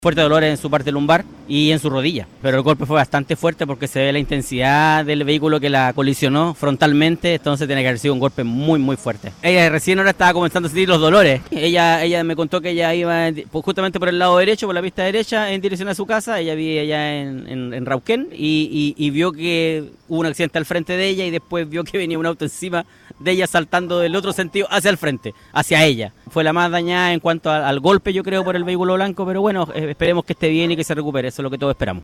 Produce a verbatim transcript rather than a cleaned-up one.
Fuerte dolor en su parte lumbar y en su rodilla, pero el golpe fue bastante fuerte porque se ve la intensidad del vehículo que la colisionó frontalmente, entonces tiene que haber sido un golpe muy muy fuerte. Ella recién ahora estaba comenzando a sentir los dolores. Ella ella me contó que ella iba justamente por el lado derecho, por la pista derecha, en dirección a su casa. Ella vive allá en, en, en Rauquén y, y, y vio que hubo un accidente al frente de ella y después vio que venía un auto encima de ella saltando del otro sentido hacia el frente, hacia ella. Fue la más dañada en cuanto al, al golpe, yo creo, por el vehículo blanco, pero bueno, esperemos que esté bien y que se recupere, eso es lo que todos esperamos.